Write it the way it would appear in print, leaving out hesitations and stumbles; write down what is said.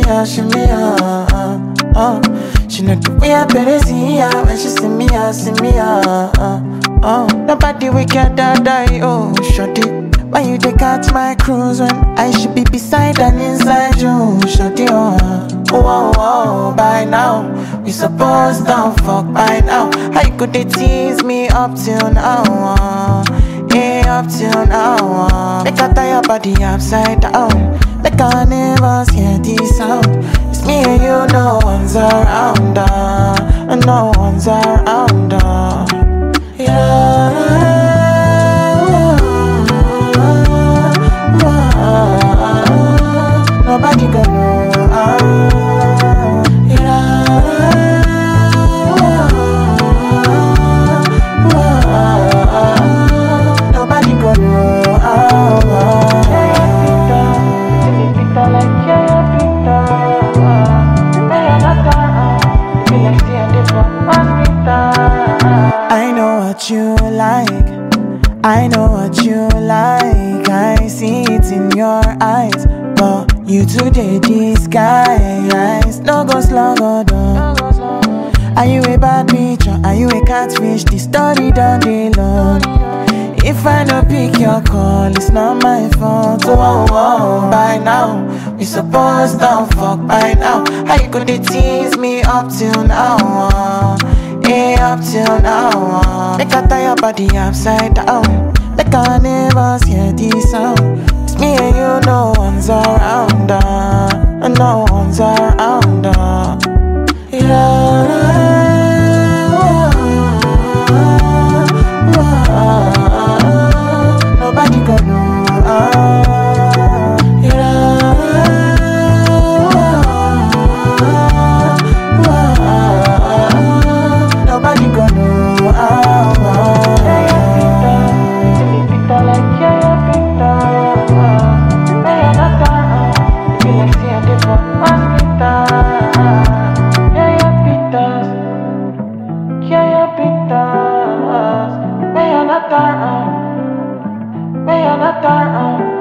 shimmy, She know the way I better see ya when she see me, Nobody wicked that die, oh, shawty. Why you dey catch my cruise when I should be beside and inside you, shawty, by now we supposed to fuck by now. How you could they tease me up till now, up till now, Make I tie your body upside down, make I never hear this sound. It's me and you, no one's around, and no one's around, Nobody gonna Nobody I know what you like, I know what you like, I see it in your eyes. But you today disguise, no go slow, go down. Are you a bad bitch or are you a catfish? The story done dey long. If I no pick your call, it's not my fault. By now, we supposed to fuck by now. How you gonna tease me up till now? Up till now. Make I tie your body upside down, make I never hear this sound. It's me and you, no one's around, and no one's around, Nobody gonna Nobody gonna May I not